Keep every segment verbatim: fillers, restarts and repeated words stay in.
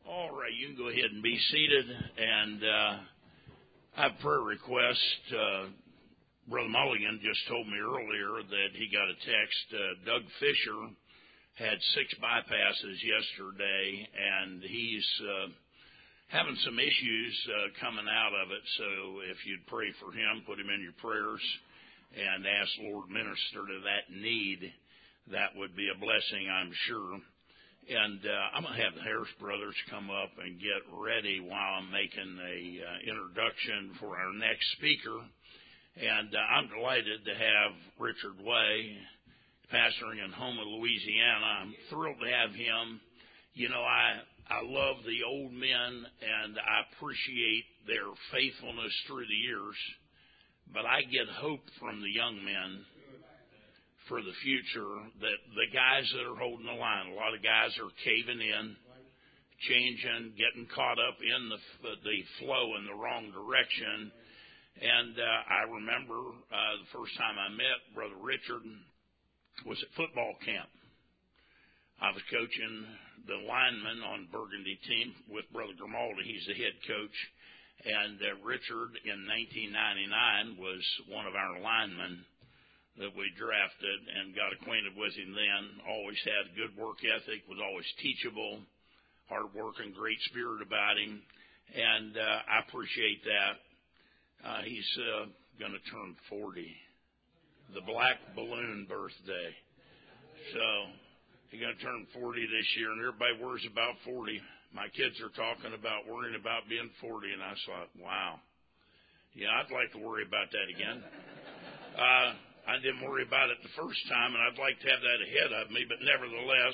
All right, you can go ahead and be seated. And uh, I have a prayer request. Uh, Brother Mulligan just told me earlier that he got a text. Uh, Doug Fisher had six bypasses yesterday, and he's uh, having some issues uh, coming out of it. So if you'd pray for him, put him in your prayers, and ask the Lord minister to that need, that would be a blessing, I'm sure. And uh, I'm going to have the Harris brothers come up and get ready while I'm making a uh, introduction for our next speaker. And uh, I'm delighted to have Richard Way, pastoring in Houma, Louisiana. I'm thrilled to have him. You know, I I love the old men, and I appreciate their faithfulness through the years. But I get hope from the young men for the future, that the guys that are holding the line, a lot of guys are caving in, changing, getting caught up in the the flow in the wrong direction. And uh, I remember uh, the first time I met Brother Richard was at football camp. I was coaching the linemen on Burgundy team with Brother Grimaldi. He's the head coach. And uh, Richard in nineteen ninety-nine was one of our linemen that we drafted, and got acquainted with him then. Always had a good work ethic, was always teachable, hard working, great spirit about him, and uh, I appreciate that. Uh, he's uh, going to turn forty, the Black Balloon birthday. So he's going to turn forty this year, and everybody worries about forty. My kids are talking about worrying about being forty, and I thought, wow, yeah, I'd like to worry about that again. Uh, I didn't worry about it the first time, and I'd like to have that ahead of me, but nevertheless,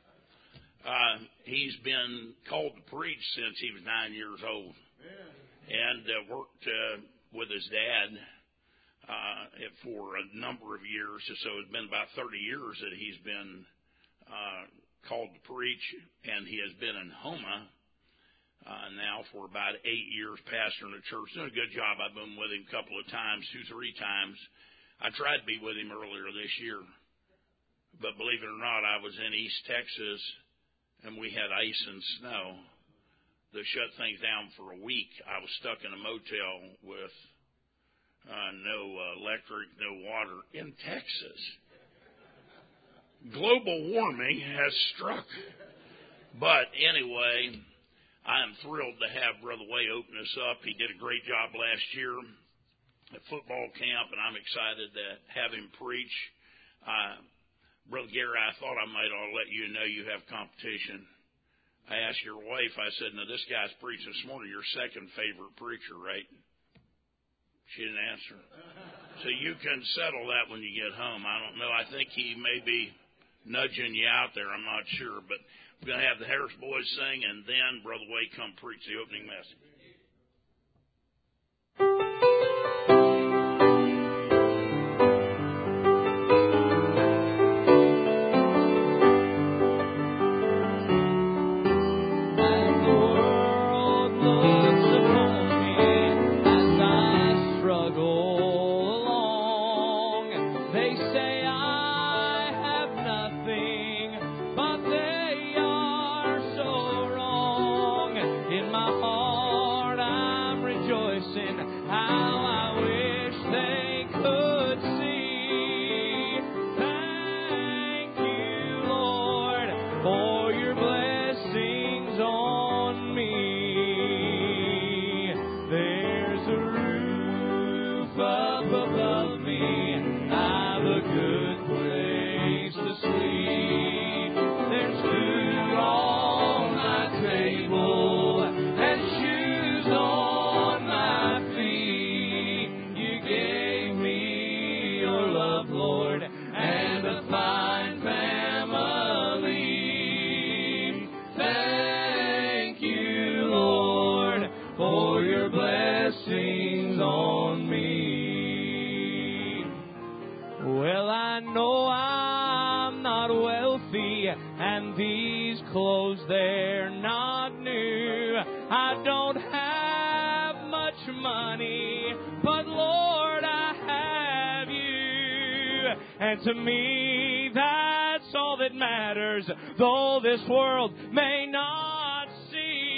uh, he's been called to preach since he was nine years old, and uh, worked uh, with his dad uh, for a number of years. So it's been about thirty years that he's been uh, called to preach, and he has been in Houma uh, now for about eight years, pastoring a church. Doing a good job. I've been with him a couple of times, two, three times. I tried to be with him earlier this year, but believe it or not, I was in East Texas, and we had ice and snow that shut things down for a week. I was stuck in a motel with uh, no uh, electric, no water in Texas. Global warming has struck. But anyway, I am thrilled to have Brother Way open us up. He did a great job last year at football camp, and I'm excited to have him preach. Uh, Brother Gary, I thought I might ought to let you know you have competition. I asked your wife, I said, now this guy's preaching this morning, your second favorite preacher, right? She didn't answer. So you can settle that when you get home. I don't know. I think he may be nudging you out there. I'm not sure. But we're going to have the Harris boys sing, and then Brother Way come preach the opening message. To me, that's all that matters, though this world may not see.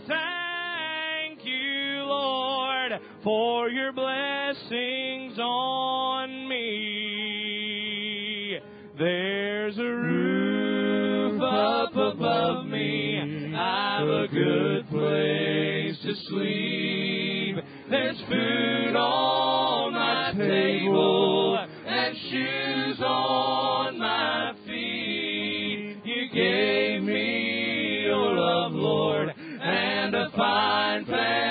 Thank you, Lord, for your blessings on me. There's a roof up above me. I've a good place to sleep. There's food on my table and shoes on my feet. You gave me your love, Lord, and a fine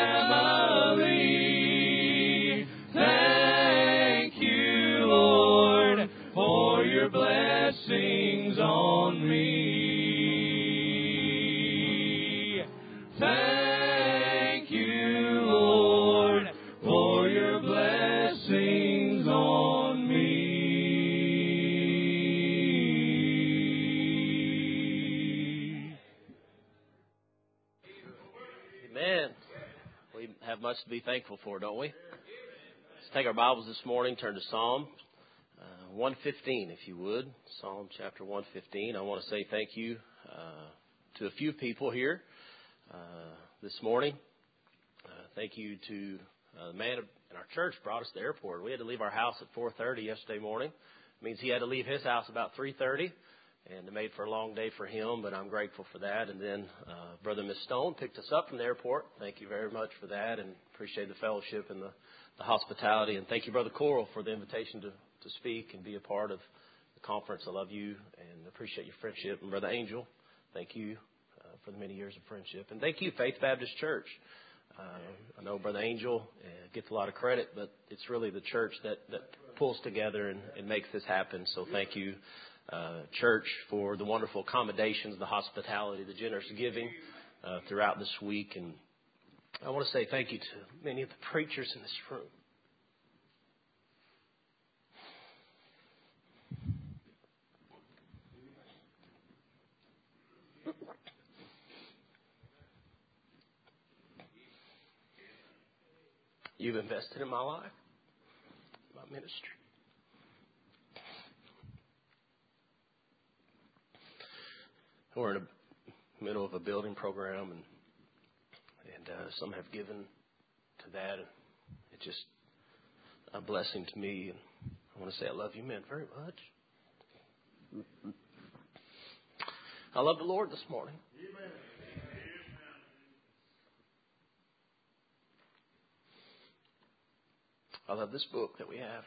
family. Thank you, Lord, for your blessings on me. Thank you, Lord, for your blessings on me. Amen. We have much to be thankful for, don't we? Let's take our Bibles this morning, turn to Psalm uh, one fifteen, if you would. Psalm chapter one fifteen. I want to say thank you uh, to a few people here uh, this morning. Uh, thank you to uh, the man in our church brought us to the airport. We had to leave our house at four thirty yesterday morning. It means he had to leave his house about three thirty. And it made for a long day for him, but I'm grateful for that. And then uh, Brother Miss Stone picked us up from the airport. Thank you very much for that, and appreciate the fellowship and the, the hospitality. And thank you, Brother Coral, for the invitation to, to speak and be a part of the conference. I love you and appreciate your friendship. And Brother Angel, thank you uh, for the many years of friendship. And thank you, Faith Baptist Church. Uh, I know Brother Angel uh, gets a lot of credit, but it's really the church that, that pulls together and, and makes this happen. So thank you, Uh, church, for the wonderful accommodations, the hospitality, the generous giving uh, throughout this week. And I want to say thank you to many of the preachers in this room. You've invested in my life, my ministry. We're in the middle of a building program, and and uh, some have given to that, and it's just a blessing to me. And I want to say I love you, men, very much. I love the Lord this morning. Amen. I love this book that we have.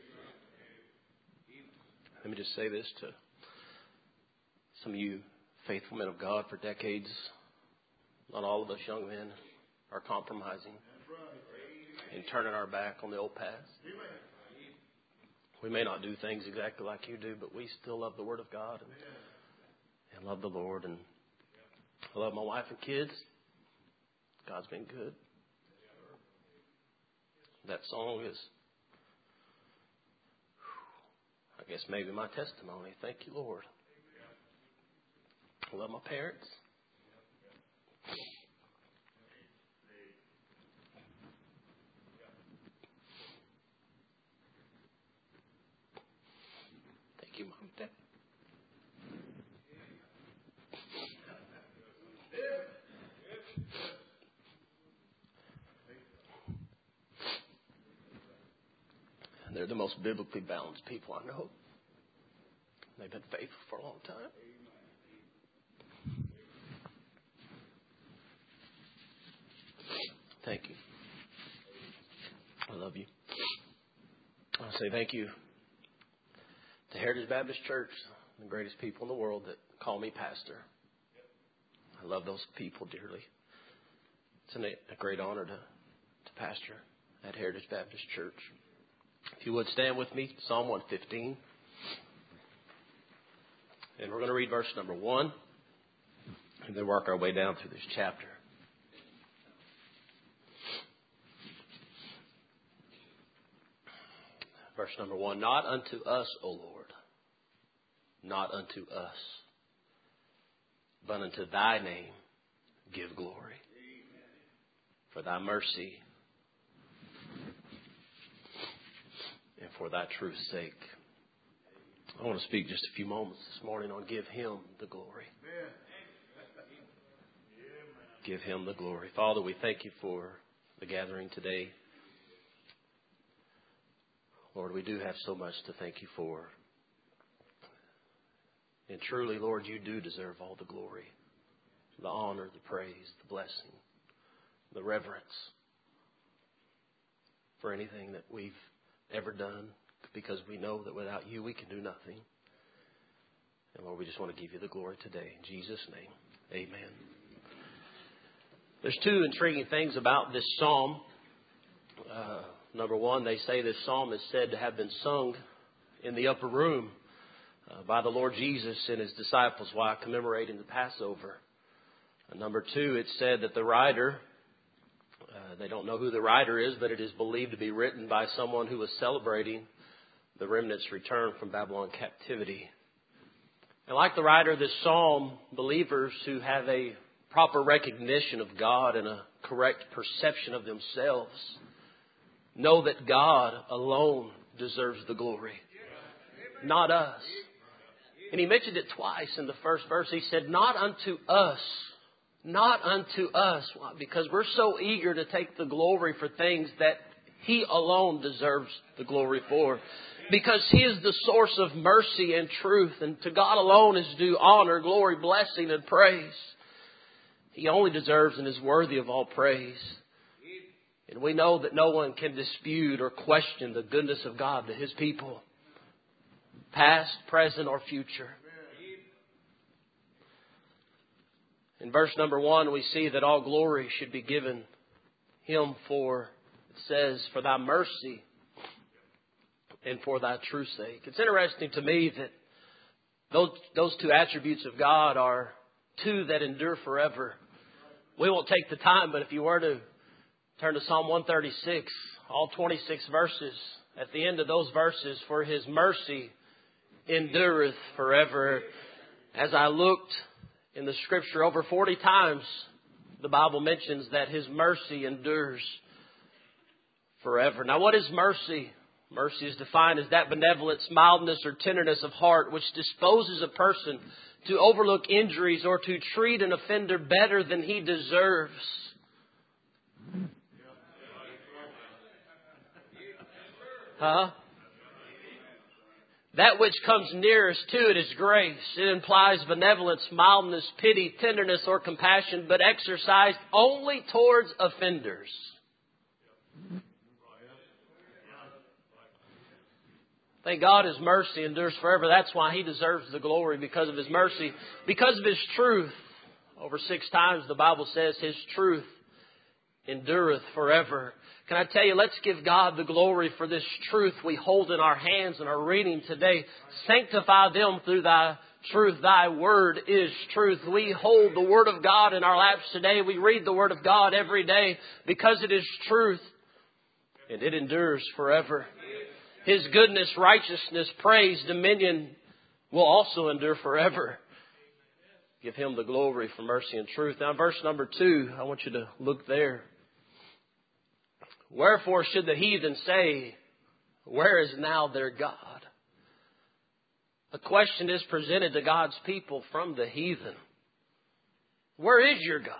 Let me just say this to some of you faithful men of God for decades. Not all of us young men are compromising and turning our back on the old past. We may not do things exactly like you do, but we still love the Word of God and, and love the Lord. And I love my wife and kids. God's been good. That song is, I guess, maybe my testimony. Thank you, Lord. I love my parents. Thank you, Mom and Dad. And they're the most biblically balanced people I know. They've been faithful for a long time. Thank you. I love you. I say thank you to Heritage Baptist Church, the greatest people in the world that call me pastor. I love those people dearly. It's an, a great honor to, to pastor at Heritage Baptist Church. If you would stand with me, Psalm one fifteen. And we're going to read verse number one and then work our way down through this chapter. Verse number one, not unto us, O Lord, not unto us, but unto thy name give glory. For thy mercy and for thy truth's sake. I want to speak just a few moments this morning on give him the glory. Give Him the glory. Father, we thank You for the gathering today. Lord, we do have so much to thank You for. And truly, Lord, You do deserve all the glory, the honor, the praise, the blessing, the reverence for anything that we've ever done, because we know that without You we can do nothing. And Lord, we just want to give You the glory today. In Jesus' name, amen. There's two intriguing things about this psalm. Uh, number one, they say this psalm is said to have been sung in the upper room uh, by the Lord Jesus and His disciples while commemorating the Passover. And number two, it's said that the writer, uh, they don't know who the writer is, but it is believed to be written by someone who was celebrating the remnant's return from Babylon captivity. And like the writer of this psalm, believers who have a proper recognition of God and a correct perception of themselves know that God alone deserves the glory, not us. And He mentioned it twice in the first verse. He said, not unto us, not unto us. Why? Because we're so eager to take the glory for things that He alone deserves the glory for. Because He is the source of mercy and truth. And to God alone is due honor, glory, blessing, and praise. He only deserves and is worthy of all praise. And we know that no one can dispute or question the goodness of God to His people, past, present, or future. In verse number one, we see that all glory should be given Him for, it says, for Thy mercy and for Thy truth's sake. It's interesting to me that those, those two attributes of God are two that endure forever. We won't take the time, but if you were to turn to Psalm one thirty-six, all twenty-six verses, at the end of those verses, for His mercy endureth forever. As I looked in the Scripture, over forty times the Bible mentions that His mercy endures forever. Now, what is mercy? Mercy is defined as that benevolence, mildness, or tenderness of heart which disposes a person to overlook injuries or to treat an offender better than he deserves. Huh? That which comes nearest to it is grace. It implies benevolence, mildness, pity, tenderness, or compassion, but exercised only towards offenders. Thank God His mercy endures forever. That's why He deserves the glory, because of His mercy. Because of His truth. Over six times the Bible says His truth endureth forever. Can I tell you, let's give God the glory for this truth we hold in our hands and are reading today. Sanctify them through Thy truth. Thy word is truth. We hold the Word of God in our laps today. We read the Word of God every day because it is truth. And it endures forever. His goodness, righteousness, praise, dominion will also endure forever. Give Him the glory for mercy and truth. Now, verse number two, I want you to look there. Wherefore should the heathen say, where is now their God? A question is presented to God's people from the heathen. Where is your God?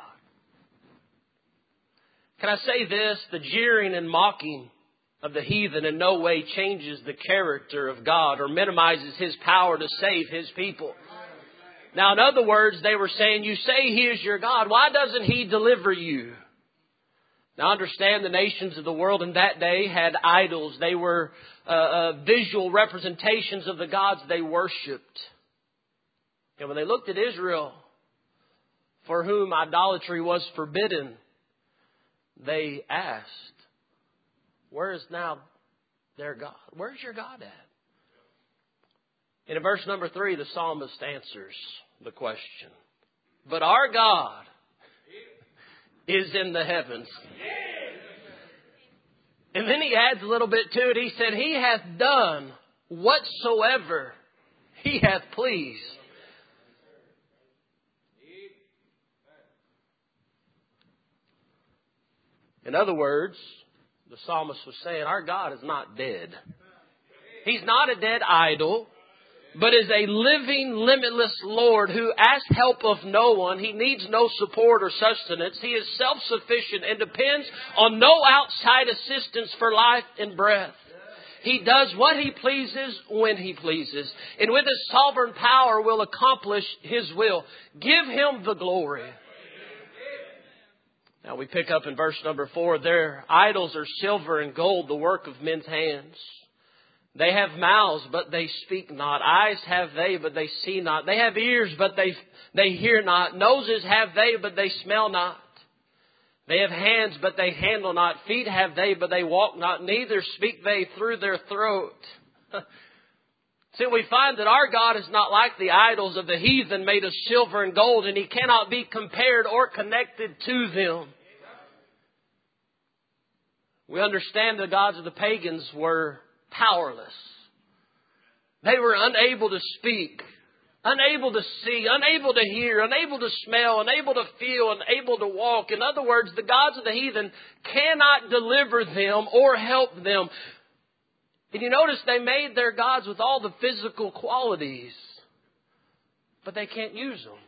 Can I say this? The jeering and mocking of the heathen in no way changes the character of God or minimizes His power to save His people. Now, in other words, they were saying, you say He is your God. Why doesn't He deliver you? Now, understand the nations of the world in that day had idols. They were uh, uh, visual representations of the gods they worshipped. And when they looked at Israel, for whom idolatry was forbidden, they asked, where is now their God? Where's your God at? And in verse number three, the psalmist answers the question. But our God is in the heavens. And then he adds a little bit to it. He said, He hath done whatsoever He hath pleased. In other words, the psalmist was saying, our God is not dead. He's not a dead idol. but is a living, limitless Lord who asks help of no one. He needs no support or sustenance. He is self-sufficient and depends on no outside assistance for life and breath. He does what He pleases when He pleases, and with His sovereign power will accomplish His will. Give Him the glory. Now we pick up in verse number four. Their idols are silver and gold, the work of men's hands. They have mouths, but they speak not. Eyes have they, but they see not. They have ears, but they, they hear not. Noses have they, but they smell not. They have hands, but they handle not. Feet have they, but they walk not. Neither speak they through their throat. See, we find that our God is not like the idols of the heathen made of silver and gold, and He cannot be compared or connected to them. We understand the gods of the pagans were powerless. They were unable to speak, unable to see, unable to hear, unable to smell, unable to feel, unable to walk. In other words, the gods of the heathen cannot deliver them or help them. And you notice they made their gods with all the physical qualities, but they can't use them.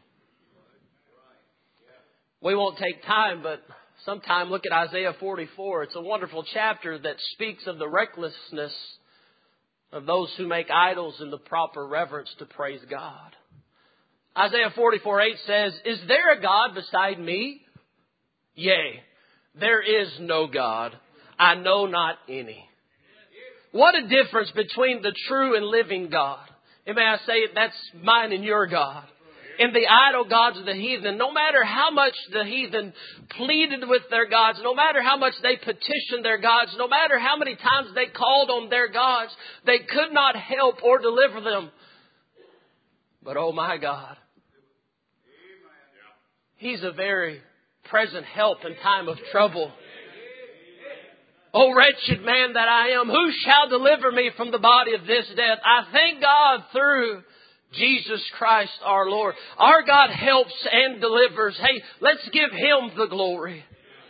We won't take time, but sometime look at Isaiah forty-four. It's a wonderful chapter that speaks of the recklessness of those who make idols in the proper reverence to praise God. Isaiah forty-four eight says, "Is there a God beside me? Yea, there is no God. I know not any." What a difference between the true and living God. And may I say it, that's mine and your God. And the idol gods of the heathen, no matter how much the heathen pleaded with their gods, no matter how much they petitioned their gods, no matter how many times they called on their gods, they could not help or deliver them. But oh my God, He's a very present help in time of trouble. "O wretched man that I am, who shall deliver me from the body of this death?" I thank God through Jesus Christ our Lord. Our God helps and delivers. Hey, let's give Him the glory.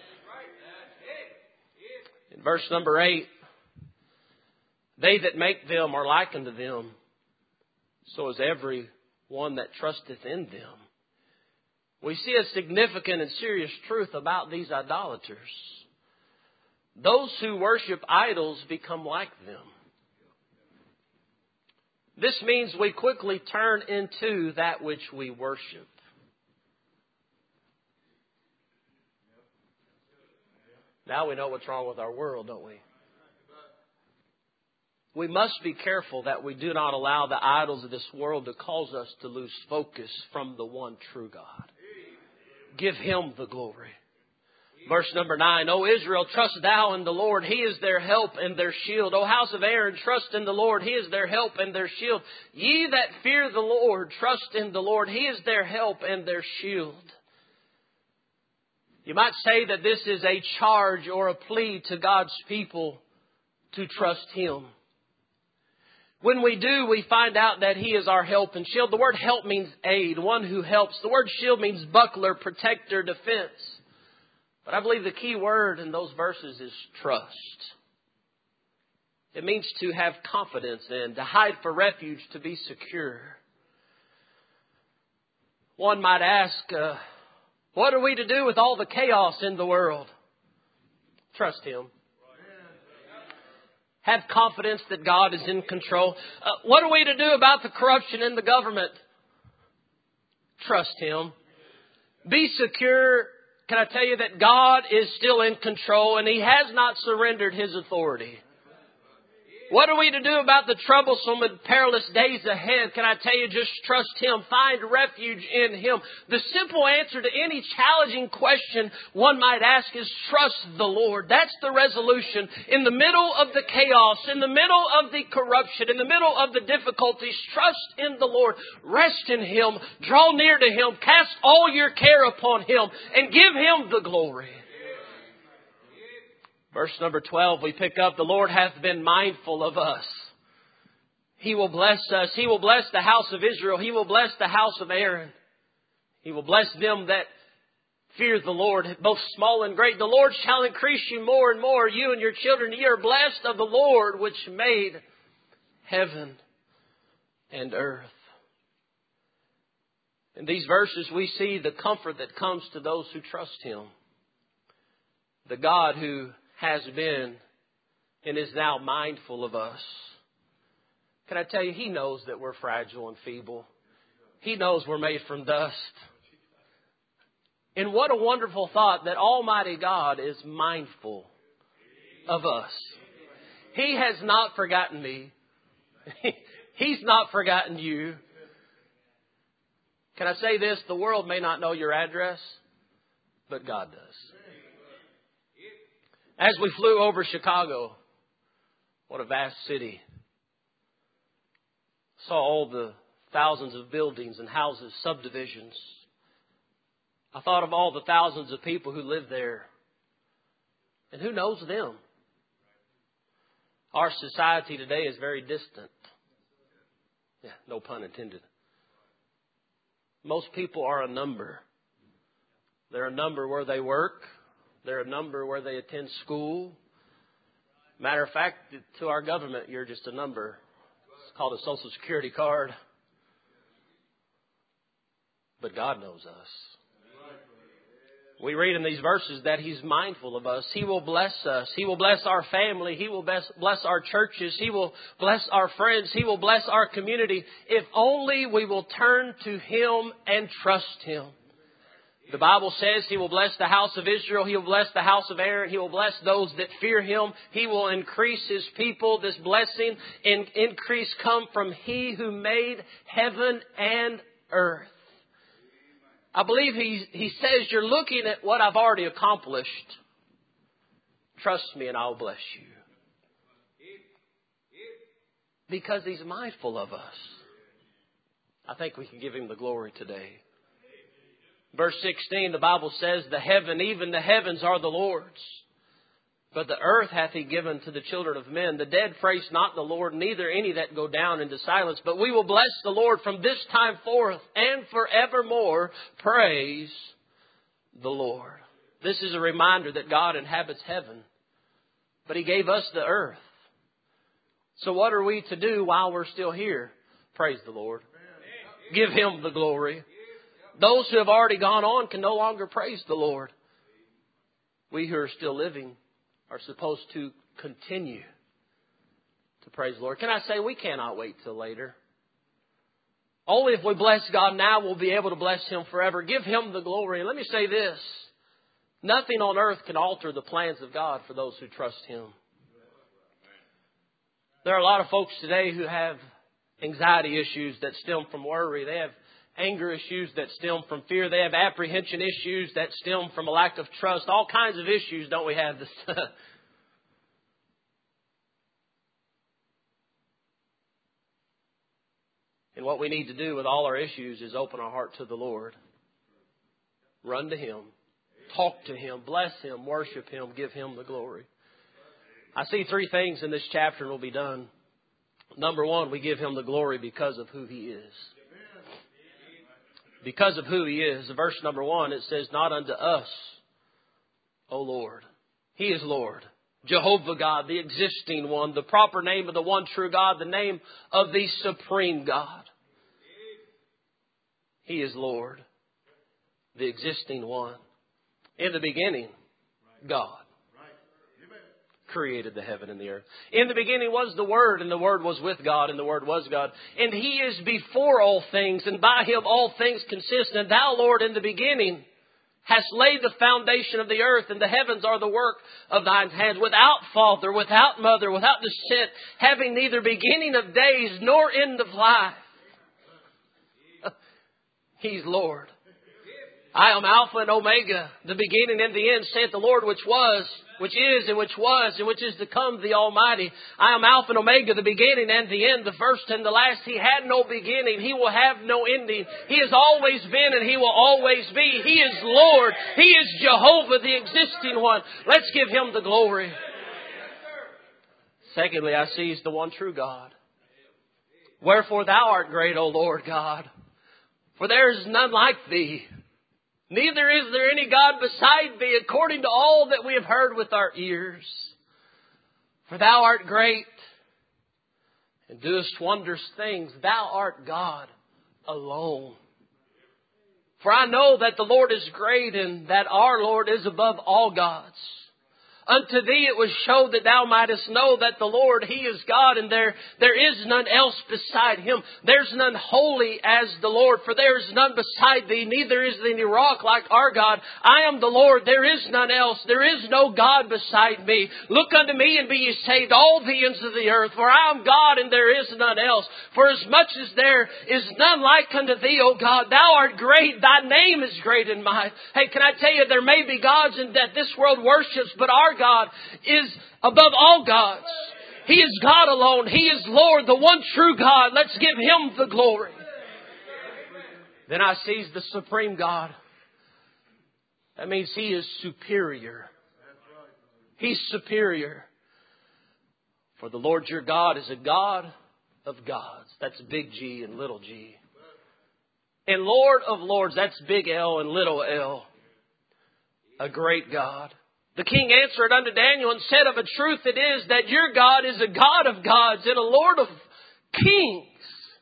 In verse number eight, "They that make them are like unto them, so is every one that trusteth in them." We see a significant and serious truth about these idolaters. Those who worship idols become like them. This means we quickly turn into that which we worship. Now we know what's wrong with our world, don't we? We must be careful that we do not allow the idols of this world to cause us to lose focus from the one true God. Give Him the glory. Verse number nine, "O Israel, trust thou in the Lord. He is their help and their shield. O house of Aaron, trust in the Lord. He is their help and their shield. Ye that fear the Lord, trust in the Lord. He is their help and their shield." You might say that this is a charge or a plea to God's people to trust Him. When we do, we find out that He is our help and shield. The word help means aid, one who helps. The word shield means buckler, protector, defense. But I believe the key word in those verses is trust. It means to have confidence in, to hide for refuge, to be secure. One might ask, uh, what are we to do with all the chaos in the world? Trust Him. Have confidence that God is in control. Uh, what are we to do about the corruption in the government? Trust Him. Be secure. Can I tell you that God is still in control and He has not surrendered His authority? What are we to do about the troublesome and perilous days ahead? Can I tell you, just trust Him. Find refuge in Him. The simple answer to any challenging question one might ask is trust the Lord. That's the resolution. In the middle of the chaos, in the middle of the corruption, in the middle of the difficulties, trust in the Lord. Rest in Him. Draw near to Him. Cast all your care upon Him and give Him the glory. Verse number twelve, we pick up, "The Lord hath been mindful of us. He will bless us. He will bless the house of Israel. He will bless the house of Aaron. He will bless them that fear the Lord, both small and great. The Lord shall increase you more and more, you and your children. Ye are blessed of the Lord, which made heaven and earth. In these verses, we see the comfort that comes to those who trust Him. The God who has been and is now mindful of us. Can I tell you, He knows that we're fragile and feeble. He knows we're made from dust. And what a wonderful thought that Almighty God is mindful of us. He has not forgotten me. He's not forgotten you. Can I say this? The world may not know your address, but God does. As we flew over Chicago, what a vast city. Saw all the thousands of buildings and houses, subdivisions. I thought of all the thousands of people who live there. And who knows them? Our society today is very distant. Yeah, no pun intended. Most people are a number. They're a number where they work. They're a number where they attend school. Matter of fact, to our government, you're just a number. It's called a Social Security card. But God knows us. We read in these verses that He's mindful of us. He will bless us. He will bless our family. He will bless, bless our churches. He will bless our friends. He will bless our community. If only we will turn to Him and trust Him. The Bible says He will bless the house of Israel. He will bless the house of Aaron. He will bless those that fear Him. He will increase His people. This blessing and increase come from He who made heaven and earth. I believe he, he says, you're looking at what I've already accomplished. Trust me and I'll bless you. Because He's mindful of us. I think we can give Him the glory today. Verse sixteen, the Bible says, the heaven, even the heavens are the Lord's. But the earth hath He given to the children of men. The dead praise not the Lord, neither any that go down into silence. But we will bless the Lord from this time forth and forevermore. Praise the Lord. This is a reminder that God inhabits heaven. But He gave us the earth. So what are we to do while we're still here? Praise the Lord. Give Him the glory. Those who have already gone on can no longer praise the Lord. We who are still living are supposed to continue to praise the Lord. Can I say we cannot wait till later? Only if we bless God now, we'll be able to bless Him forever. Give Him the glory. And let me say this. Nothing on earth can alter the plans of God for those who trust Him. There are a lot of folks today who have anxiety issues that stem from worry. They have anger issues that stem from fear. They have apprehension issues that stem from a lack of trust. All kinds of issues, don't we have this? And what we need to do with all our issues is open our heart to the Lord. Run to Him. Talk to Him. Bless Him. Worship Him. Give Him the glory. I see three things in this chapter and we'll be done. Number one, we give Him the glory because of who He is. Because of who He is. Verse number one, it says, not unto us, O Lord. He is Lord. Jehovah God, the existing one, the proper name of the one true God, the name of the supreme God. He is Lord, the existing one. In the beginning, God created the heaven and the earth. In the beginning was the Word, and the Word was with God, and the Word was God. And He is before all things, and by Him all things consist. And Thou, Lord, in the beginning hast laid the foundation of the earth, and the heavens are the work of Thine hands, without father, without mother, without descent, having neither beginning of days nor end of life. He's Lord. I am Alpha and Omega, the beginning and the end, saith the Lord, which was, which is, and which was, and which is to come, the Almighty. I am Alpha and Omega, the beginning and the end, the first and the last. He had no beginning. He will have no ending. He has always been and He will always be. He is Lord. He is Jehovah, the existing one. Let's give Him the glory. Secondly, I seize the one true God. Wherefore Thou art great, O Lord God, for there is none like Thee. Neither is there any God beside Thee, according to all that we have heard with our ears. For Thou art great, and doest wondrous things. Thou art God alone. For I know that the Lord is great, and that our Lord is above all gods. Unto thee it was showed that thou mightest know that the Lord, He is God, and there, there is none else beside Him. There's none holy as the Lord, for there is none beside thee, neither is there any rock like our God. I am the Lord, there is none else. There is no God beside me. Look unto me and be ye saved, all the ends of the earth, for I am God and there is none else. For as much as there is none like unto thee, O God, thou art great, thy name is great and mighty. Hey, can I tell you, there may be gods in that this world worships, but our God is above all gods. He is God alone. He is Lord, the one true God. Let's give Him the glory. Then I sees the supreme God. That means He is superior. He's superior. For the Lord your God is a God of gods. That's big G and little g. And Lord of lords, that's big L and little l. A great God. The king answered unto Daniel and said, of a truth it is that your God is a God of gods and a Lord of kings.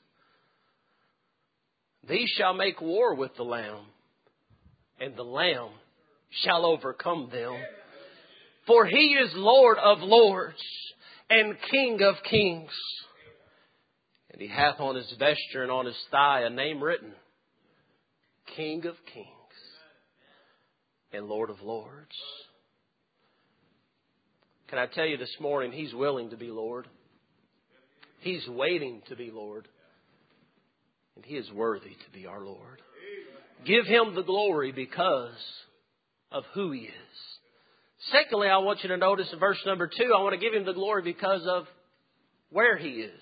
These shall make war with the Lamb, and the Lamb shall overcome them. For He is Lord of lords and King of kings. And He hath on His vesture and on His thigh a name written, King of kings and Lord of lords. Can I tell you this morning, He's willing to be Lord. He's waiting to be Lord. And He is worthy to be our Lord. Give Him the glory because of who He is. Secondly, I want you to notice in verse number two, I want to give Him the glory because of where He is.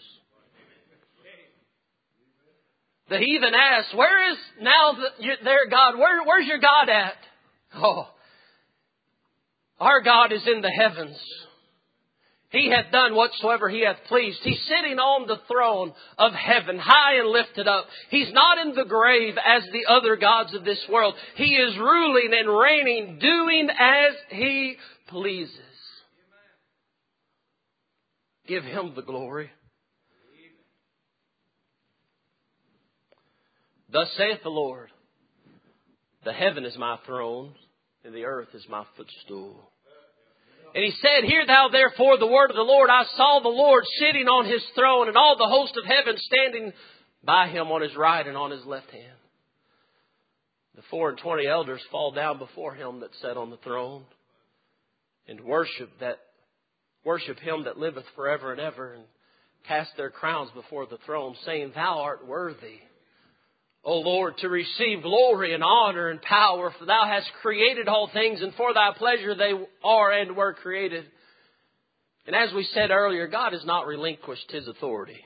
The heathen asks, where is now the, their God? Where, where's your God at? Oh, our God is in the heavens. He hath done whatsoever He hath pleased. He's sitting on the throne of heaven, high and lifted up. He's not in the grave as the other gods of this world. He is ruling and reigning, doing as He pleases. Give Him the glory. Thus saith the Lord, the heaven is my throne, and the earth is my footstool. And He said, hear thou therefore the word of the Lord. I saw the Lord sitting on His throne, and all the host of heaven standing by Him on His right and on His left hand. The four and twenty elders fall down before Him that sat on the throne, and worship that worship Him that liveth forever and ever, and cast their crowns before the throne, saying, Thou art worthy, O Lord, to receive glory and honor and power, for Thou hast created all things, and for Thy pleasure they are and were created. And as we said earlier, God has not relinquished His authority.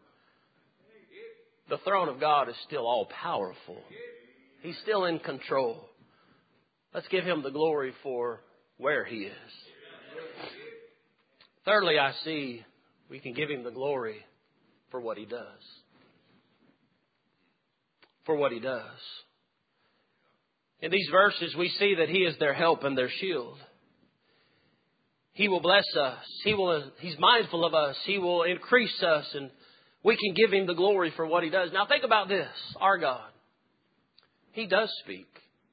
The throne of God is still all powerful. He's still in control. Let's give Him the glory for where He is. Thirdly, I see we can give Him the glory for what He does. For what He does. In these verses, we see that He is their help and their shield. He will bless us. He will, He's mindful of us. He will increase us, and we can give Him the glory for what He does. Now think about this. Our God, He does speak.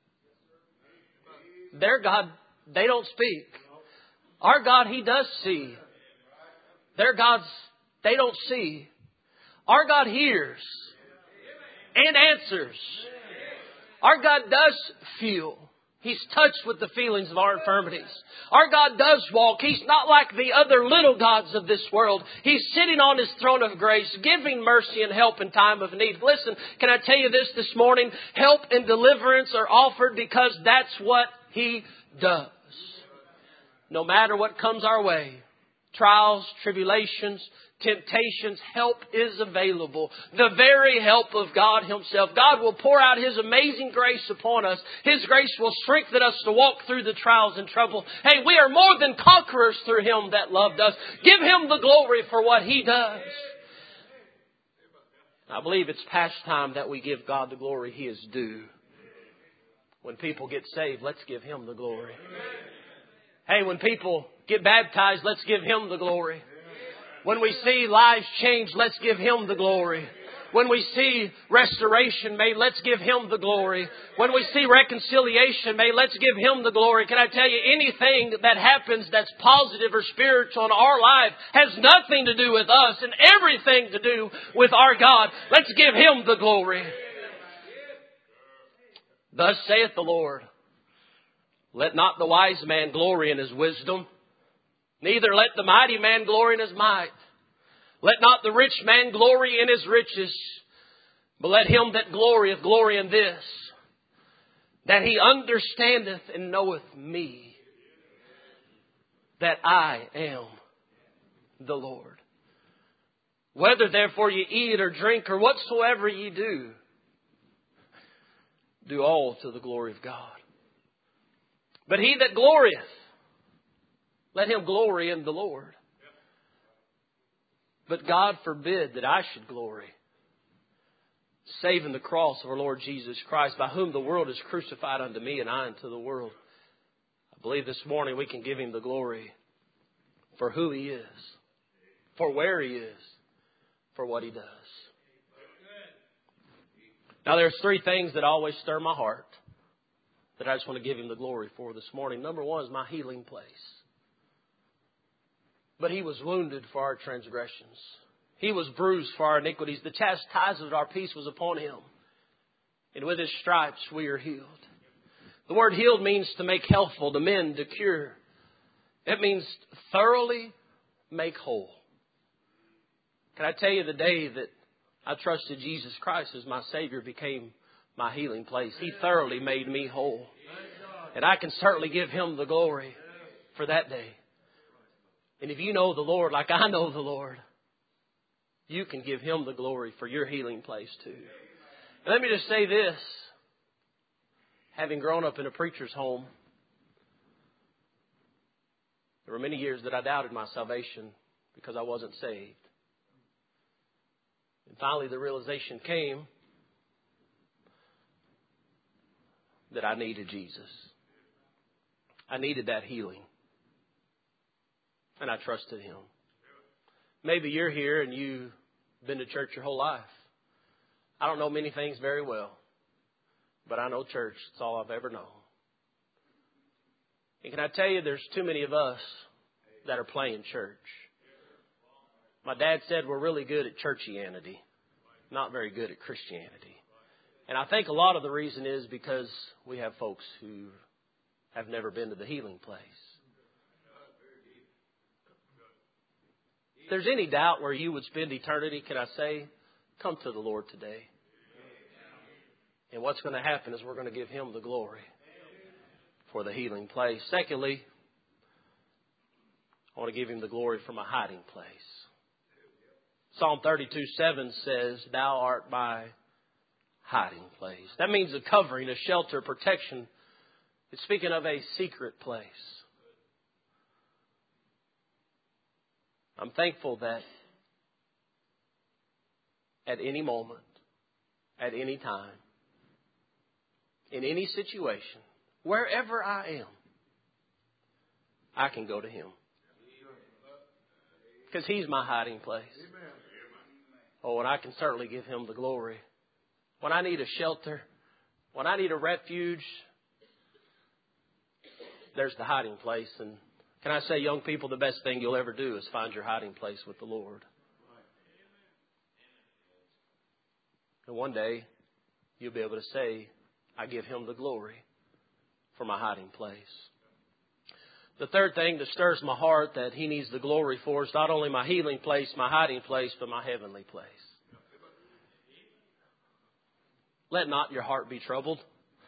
Their God, they don't speak. Our God, He does see. Their gods, they don't see. Our God hears and answers. Our God does feel. He's touched with the feelings of our infirmities. Our God does walk. He's not like the other little gods of this world. He's sitting on His throne of grace, giving mercy and help in time of need. Listen, can I tell you this this morning? Help and deliverance are offered because that's what He does. No matter what comes our way, trials, tribulations, temptations, help is available. The very help of God Himself. God will pour out His amazing grace upon us. His grace will strengthen us to walk through the trials and trouble. Hey, we are more than conquerors through Him that loved us. Give Him the glory for what He does. I believe it's past time that we give God the glory He is due. When people get saved, let's give Him the glory. Hey, when people get baptized, let's give Him the glory. When we see lives changed, let's give Him the glory. When we see restoration made, let's give Him the glory. When we see reconciliation made, let's give Him the glory. Can I tell you, anything that happens that's positive or spiritual in our life has nothing to do with us and everything to do with our God. Let's give Him the glory. Thus saith the Lord, let not the wise man glory in his wisdom, neither let the mighty man glory in his might. Let not the rich man glory in his riches, but let him that glorieth glory in this, that he understandeth and knoweth me, that I am the Lord. Whether therefore ye eat or drink or whatsoever ye do, do all to the glory of God. But he that glorieth, let him glory in the Lord. But God forbid that I should glory, save in the cross of our Lord Jesus Christ, by whom the world is crucified unto me and I unto the world. I believe this morning we can give Him the glory for who He is, for where He is, for what He does. Now there's three things that always stir my heart that I just want to give Him the glory for this morning. Number one is my healing place. But He was wounded for our transgressions. He was bruised for our iniquities. The chastisement of our peace was upon Him. And with His stripes we are healed. The word healed means to make healthful, to mend, to cure. It means thoroughly make whole. Can I tell you, the day that I trusted Jesus Christ as my Savior became my healing place. He thoroughly made me whole. And I can certainly give Him the glory for that day. And if you know the Lord like I know the Lord, you can give Him the glory for your healing place too. And let me just say this. Having grown up in a preacher's home, there were many years that I doubted my salvation because I wasn't saved. And finally the realization came that I needed Jesus. I needed that healing. And I trusted Him. Maybe you're here and you've been to church your whole life. I don't know many things very well, but I know church. It's all I've ever known. And can I tell you, there's too many of us that are playing church. My dad said we're really good at churchianity, not very good at Christianity. And I think a lot of the reason is because we have folks who have never been to the healing place. If there's any doubt where you would spend eternity, can I say, come to the Lord today. And what's going to happen is we're going to give Him the glory for the healing place. Secondly, I want to give Him the glory for my hiding place. Psalm thirty-two seven says, Thou art my hiding place. That means a covering, a shelter, protection. It's speaking of a secret place. I'm thankful that at any moment, at any time, in any situation, wherever I am, I can go to Him. Because He's my hiding place. Oh, and I can certainly give Him the glory. When I need a shelter, when I need a refuge, there's the hiding place. And can I say, young people, the best thing you'll ever do is find your hiding place with the Lord. And one day, you'll be able to say, I give Him the glory for my hiding place. The third thing that stirs my heart that He needs the glory for is not only my healing place, my hiding place, but my heavenly place. Let not your heart be troubled.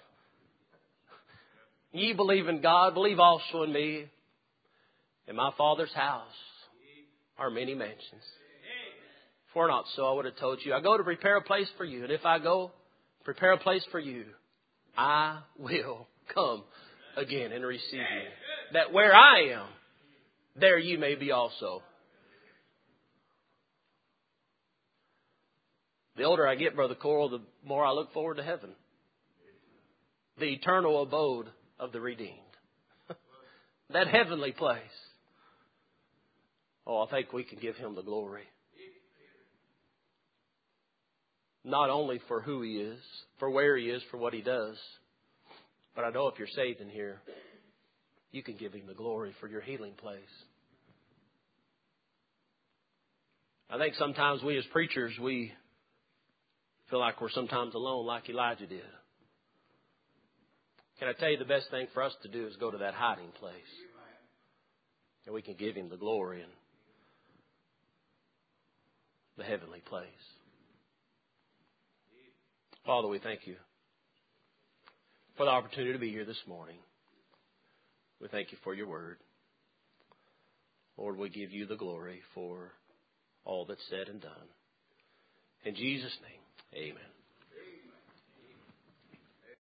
Ye believe in God, believe also in me. In my Father's house are many mansions. If it were not so, I would have told you. I go to prepare a place for you. And if I go prepare a place for you, I will come again and receive you. That where I am, there you may be also. The older I get, Brother Coral, the more I look forward to heaven. The eternal abode of the redeemed. That heavenly place. Oh, I think we can give Him the glory. Not only for who He is, for where He is, for what He does, but I know if you're saved in here, you can give Him the glory for your healing place. I think sometimes we as preachers, we feel like we're sometimes alone like Elijah did. Can I tell you the best thing for us to do is go to that hiding place. And we can give Him the glory and the heavenly place. Father, we thank You for the opportunity to be here this morning. We thank You for Your word. Lord, we give You the glory for all that's said and done. In Jesus' name, amen.